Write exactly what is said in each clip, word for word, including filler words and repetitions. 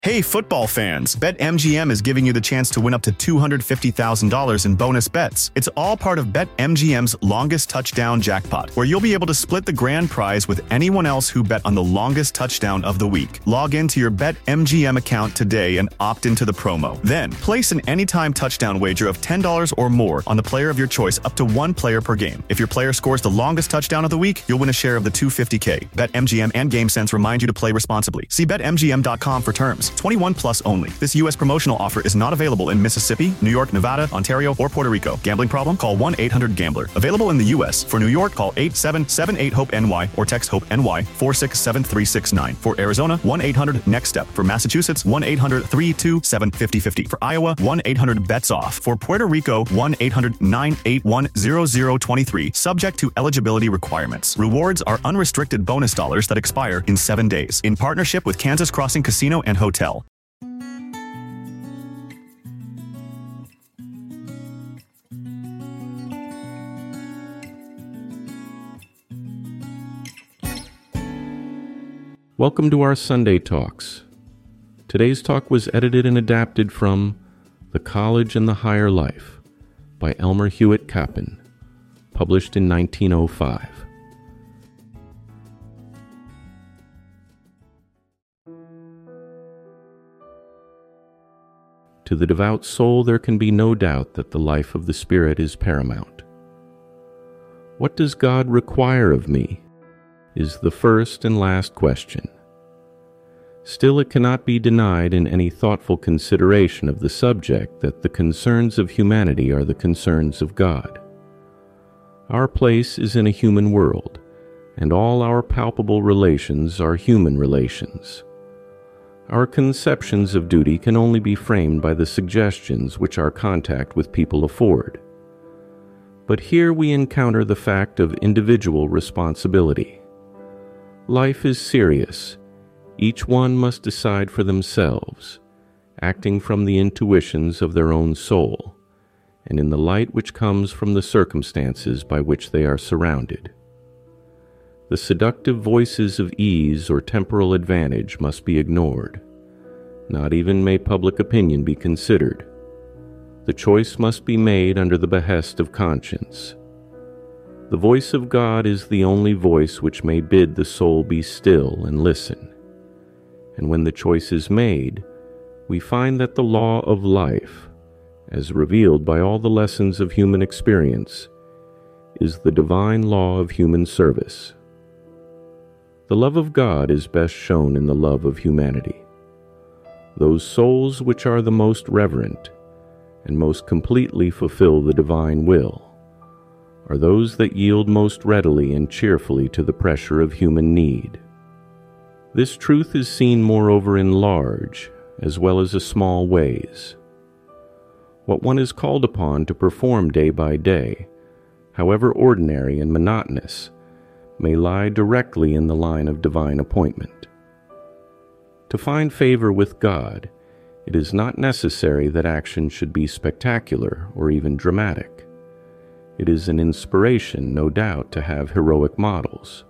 Hey football fans, BetMGM is giving you the chance to win up to two hundred fifty thousand dollars in bonus bets. It's all part of BetMGM's longest touchdown jackpot, where you'll be able to split the grand prize with anyone else who bet on the longest touchdown of the week. Log into your BetMGM account today and opt into the promo. Then, place an anytime touchdown wager of ten dollars or more on the player of your choice up to one player per game. If your player scores the longest touchdown of the week, you'll win a share of the two hundred fifty thousand dollars. BetMGM and GameSense remind you to play responsibly. See Bet M G M dot com for terms. twenty-one plus only. This U S promotional offer is not available in Mississippi, New York, Nevada, Ontario, or Puerto Rico. Gambling problem? Call one eight hundred gambler. Available in the U S. For New York, call eight seven seven eight hope N Y or text HOPE-NY four six seven three six nine. For Arizona, one eight hundred next step. For Massachusetts, one eight hundred three two seven five zero five zero. For Iowa, one eight hundred bets off. For Puerto Rico, one eight hundred nine eight one zero zero two three. Subject to eligibility requirements. Rewards are unrestricted bonus dollars that expire in seven days. In partnership with Kansas Crossing Casino and Hotel. Welcome to our Sunday Talks. Today's talk was edited and adapted from The College and the Higher Life by Elmer Hewitt Kaplan, published in nineteen oh five. To the devout soul there can be no doubt that the life of the Spirit is paramount. What does God require of me? Is the first and last question. Still, it cannot be denied in any thoughtful consideration of the subject that the concerns of humanity are the concerns of God. Our place is in a human world, and all our palpable relations are human relations. Our conceptions of duty can only be framed by the suggestions which our contact with people afford. But here we encounter the fact of individual responsibility. Life is serious. Each one must decide for themselves, acting from the intuitions of their own soul, and in the light which comes from the circumstances by which they are surrounded. The seductive voices of ease or temporal advantage must be ignored. Not even may public opinion be considered. The choice must be made under the behest of conscience. The voice of God is the only voice which may bid the soul be still and listen. And when the choice is made, we find that the law of life, as revealed by all the lessons of human experience, is the divine law of human service. The love of God is best shown in the love of humanity. Those souls which are the most reverent and most completely fulfill the divine will are those that yield most readily and cheerfully to the pressure of human need. This truth is seen moreover in large as well as in small ways. What one is called upon to perform day by day, however ordinary and monotonous, may lie directly in the line of divine appointment. To find favor with God, it is not necessary that action should be spectacular or even dramatic. It is an inspiration, no doubt, to have heroic models.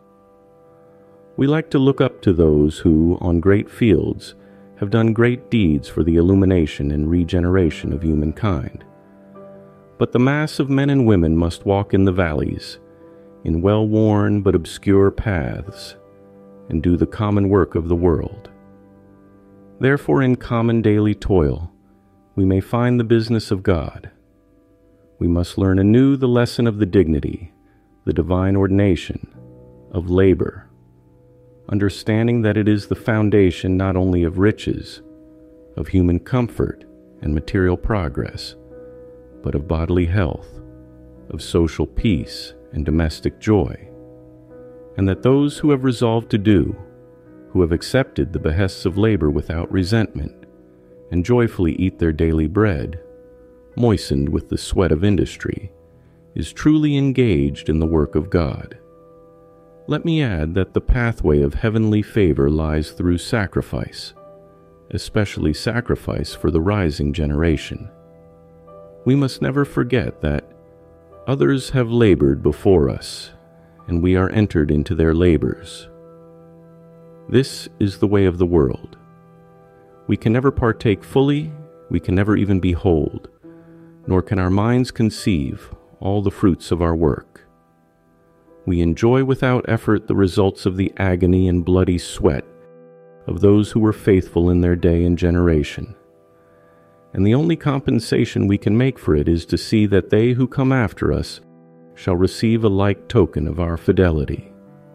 We like to look up to those who, on great fields, have done great deeds for the illumination and regeneration of humankind. But the mass of men and women must walk in the valleys, in well-worn but obscure paths, and do the common work of the world. Therefore, in common daily toil, we may find the business of God. We must learn anew the lesson of the dignity, the divine ordination, of labor, understanding that it is the foundation not only of riches, of human comfort and material progress, but of bodily health, of social peace and domestic joy, and that those who have resolved to do, who have accepted the behests of labor without resentment, and joyfully eat their daily bread, moistened with the sweat of industry, is truly engaged in the work of God. Let me add that the pathway of heavenly favor lies through sacrifice, especially sacrifice for the rising generation. We must never forget that others have labored before us, and we are entered into their labors. This is the way of the world. We can never partake fully, we can never even behold, nor can our minds conceive all the fruits of our work. We enjoy without effort the results of the agony and bloody sweat of those who were faithful in their day and generation. And the only compensation we can make for it is to see that they who come after us shall receive a like token of our fidelity.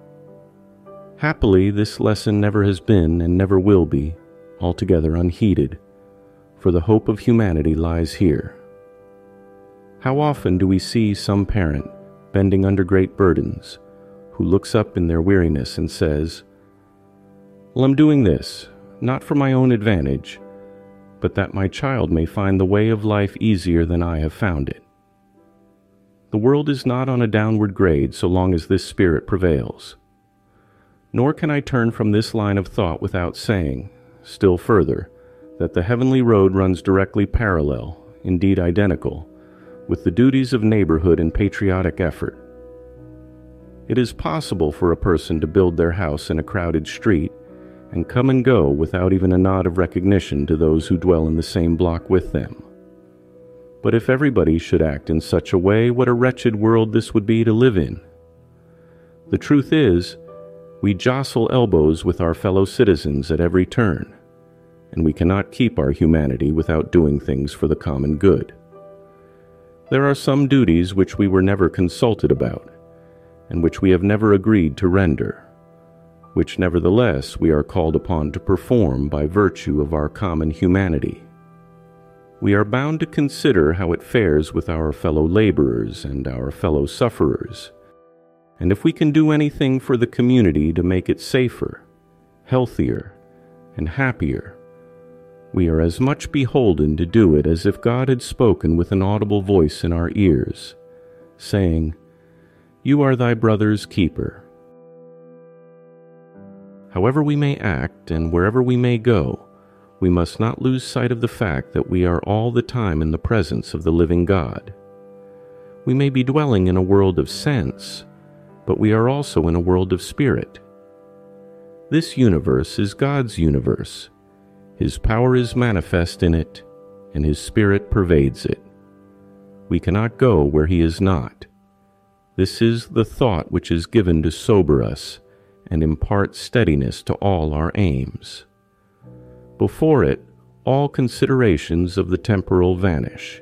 Happily, this lesson never has been, and never will be, altogether unheeded, for the hope of humanity lies here. How often do we see some parent, bending under great burdens, who looks up in their weariness and says, "Well, I'm doing this, not for my own advantage, but that my child may find the way of life easier than I have found it." The world is not on a downward grade so long as this spirit prevails. Nor can I turn from this line of thought without saying, still further, that the heavenly road runs directly parallel, indeed identical, with the duties of neighborhood and patriotic effort. It is possible for a person to build their house in a crowded street and come and go without even a nod of recognition to those who dwell in the same block with them. But if everybody should act in such a way, what a wretched world this would be to live in. The truth is, we jostle elbows with our fellow citizens at every turn, and we cannot keep our humanity without doing things for the common good. There are some duties which we were never consulted about, and which we have never agreed to render, which nevertheless we are called upon to perform by virtue of our common humanity. We are bound to consider how it fares with our fellow laborers and our fellow sufferers, and if we can do anything for the community to make it safer, healthier, and happier, we are as much beholden to do it as if God had spoken with an audible voice in our ears, saying, "You are thy brother's keeper." However we may act and wherever we may go, we must not lose sight of the fact that we are all the time in the presence of the living God. We may be dwelling in a world of sense, but we are also in a world of spirit. This universe is God's universe. His power is manifest in it, and His Spirit pervades it. We cannot go where He is not. This is the thought which is given to sober us and impart steadiness to all our aims. Before it, all considerations of the temporal vanish.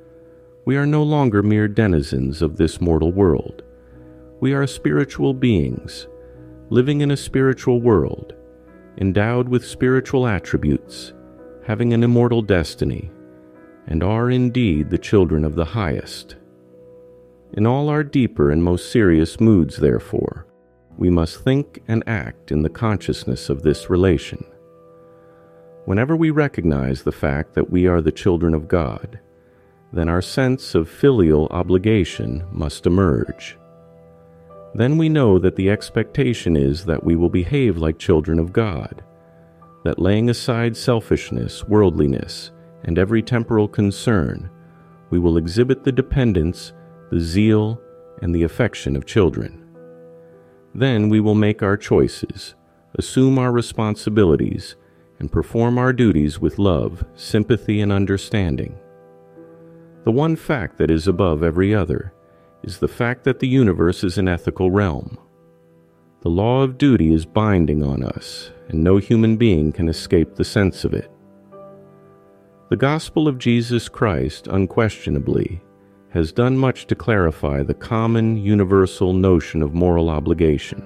We are no longer mere denizens of this mortal world. We are spiritual beings, living in a spiritual world, endowed with spiritual attributes, having an immortal destiny, and are indeed the children of the highest. In all our deeper and most serious moods, therefore, we must think and act in the consciousness of this relation. Whenever we recognize the fact that we are the children of God, then our sense of filial obligation must emerge. Then we know that the expectation is that we will behave like children of God, that laying aside selfishness, worldliness, and every temporal concern, we will exhibit the dependence, the zeal, and the affection of children. Then we will make our choices, assume our responsibilities, and perform our duties with love, sympathy, and understanding. The one fact that is above every other is the fact that the universe is an ethical realm. The law of duty is binding on us, and no human being can escape the sense of it. The gospel of Jesus Christ, unquestionably, has done much to clarify the common, universal notion of moral obligation.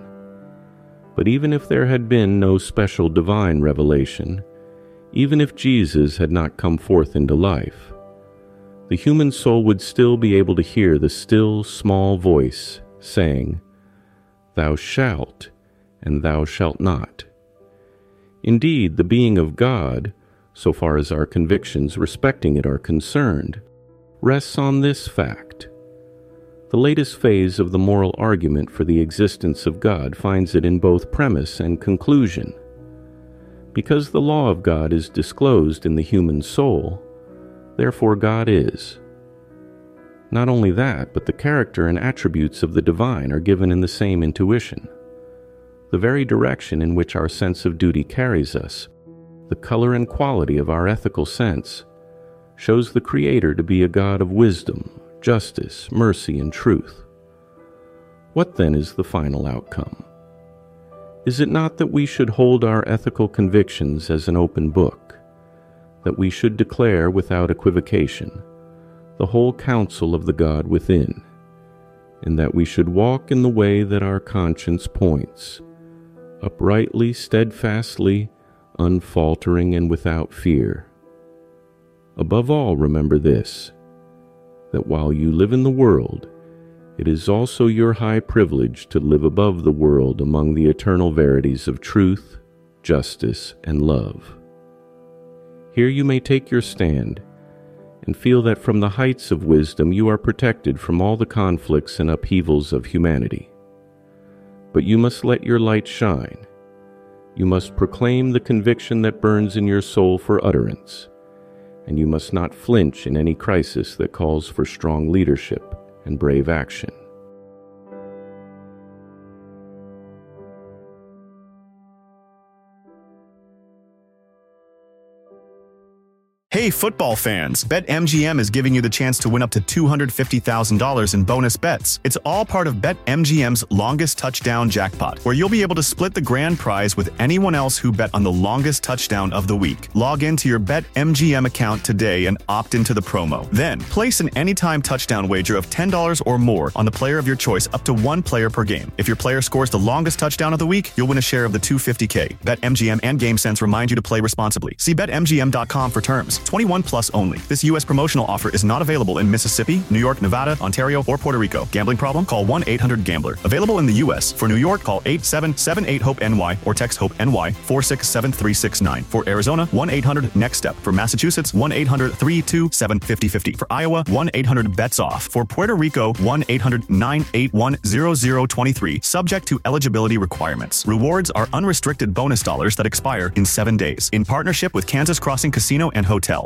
But even if there had been no special divine revelation, even if Jesus had not come forth into life, the human soul would still be able to hear the still, small voice saying, "Thou shalt, and thou shalt not." Indeed, the being of God, so far as our convictions respecting it are concerned, rests on this fact. The latest phase of the moral argument for the existence of God finds it in both premise and conclusion. Because the law of God is disclosed in the human soul, therefore God is. Not only that, but the character and attributes of the divine are given in the same intuition. The very direction in which our sense of duty carries us, the color and quality of our ethical sense, shows the Creator to be a God of wisdom, justice, mercy, and truth. What then is the final outcome? Is it not that we should hold our ethical convictions as an open book, that we should declare without equivocation the whole counsel of the God within, and that we should walk in the way that our conscience points, uprightly, steadfastly, unfaltering, and without fear? Above all, remember this, that while you live in the world, it is also your high privilege to live above the world among the eternal verities of truth, justice, and love. Here you may take your stand and feel that from the heights of wisdom you are protected from all the conflicts and upheavals of humanity. But you must let your light shine. You must proclaim the conviction that burns in your soul for utterance, and you must not flinch in any crisis that calls for strong leadership and brave action. Hey football fans, BetMGM is giving you the chance to win up to two hundred fifty thousand dollars in bonus bets. It's all part of BetMGM's longest touchdown jackpot, where you'll be able to split the grand prize with anyone else who bet on the longest touchdown of the week. Log into your BetMGM account today and opt into the promo. Then, place an anytime touchdown wager of ten dollars or more on the player of your choice up to one player per game. If your player scores the longest touchdown of the week, you'll win a share of the two hundred fifty thousand dollars. BetMGM and GameSense remind you to play responsibly. See Bet M G M dot com for terms. twenty-one plus only. This U S promotional offer is not available in Mississippi, New York, Nevada, Ontario, or Puerto Rico. Gambling problem? Call one eight hundred gambler. Available in the U S. For New York, call eight seven seven eight hope N Y or text HOPE-N Y four six seven three six nine. For Arizona, one eight hundred next step. For Massachusetts, one eight hundred three two seven five zero five zero. For Iowa, one eight hundred bets off. For Puerto Rico, one eight hundred nine eight one zero zero two three. Subject to eligibility requirements. Rewards are unrestricted bonus dollars that expire in seven days. In partnership with Kansas Crossing Casino and Hotel.